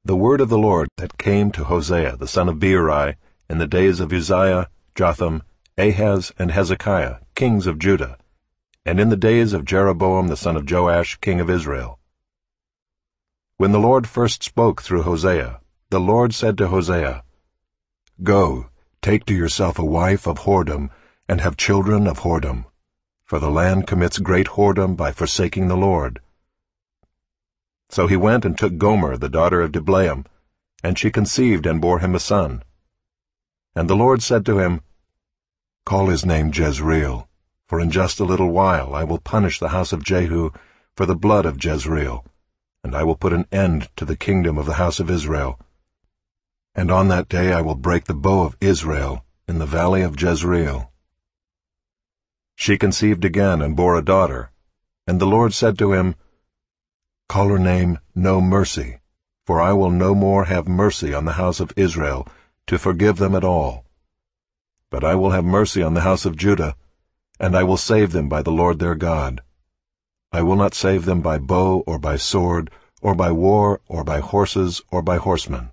The word of the Lord that came to Hosea the son of Beeri in the days of Uzziah, Jotham, Ahaz, and Hezekiah, kings of Judah, and in the days of Jeroboam the son of Joash, king of Israel. When the Lord first spoke through Hosea, the Lord said to Hosea, "Go, take to yourself a wife of whoredom, and have children of whoredom, for the land commits great whoredom by forsaking the Lord." So he went and took Gomer the daughter of Diblaim, and she conceived and bore him a son. And the Lord said to him, "Call his name Jezreel, for in just a little while I will punish the house of Jehu for the blood of Jezreel, and I will put an end to the kingdom of the house of Israel. And on that day I will break the bow of Israel in the valley of Jezreel." She conceived again and bore a daughter, and the Lord said to him, "Call her name No Mercy, for I will no more have mercy on the house of Israel to forgive them at all. But I will have mercy on the house of Judah, and I will save them by the Lord their God. I will not save them by bow or by sword, or by war, or by horses, or by horsemen."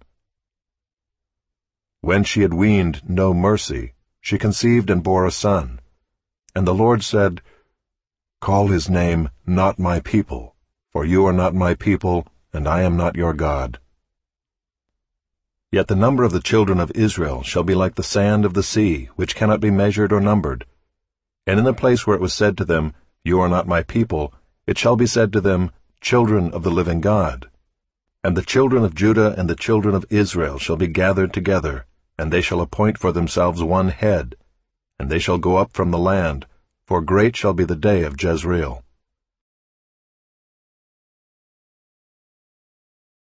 When she had weaned No Mercy, she conceived and bore a son. And the Lord said, "Call his name Not My People, for you are not my people, and I am not your God." Yet the number of the children of Israel shall be like the sand of the sea, which cannot be measured or numbered. And in the place where it was said to them, "You are not my people," it shall be said to them, "Children of the living God." And the children of Judah and the children of Israel shall be gathered together, and they shall appoint for themselves one head, and they shall go up from the land, for great shall be the day of Jezreel.